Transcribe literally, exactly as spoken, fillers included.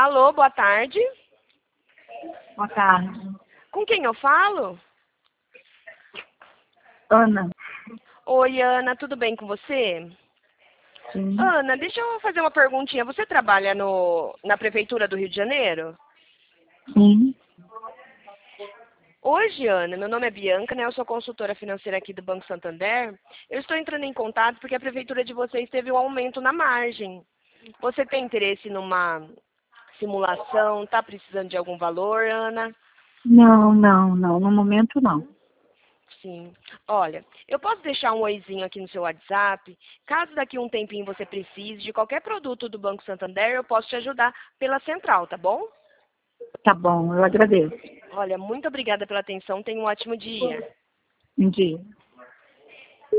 Alô, boa tarde. Boa tarde. Com quem eu falo? Ana. Oi, Ana, tudo bem com você? Sim. Ana, deixa eu fazer uma perguntinha. Você trabalha no, na Prefeitura do Rio de Janeiro? Sim. Hoje, Ana, meu nome é Bianca, né? Eu sou consultora financeira aqui do Banco Santander. Eu estou entrando em contato porque a Prefeitura de vocês teve um aumento na margem. Você tem interesse numa simulação? Está precisando de algum valor, Ana? Não, não, não. No momento, não. Sim. Olha, eu posso deixar um oizinho aqui no seu WhatsApp. Caso daqui um tempinho você precise de qualquer produto do Banco Santander, eu posso te ajudar pela central, tá bom? Tá bom, eu agradeço. Olha, muito obrigada pela atenção. Tenha um ótimo dia. Bom dia.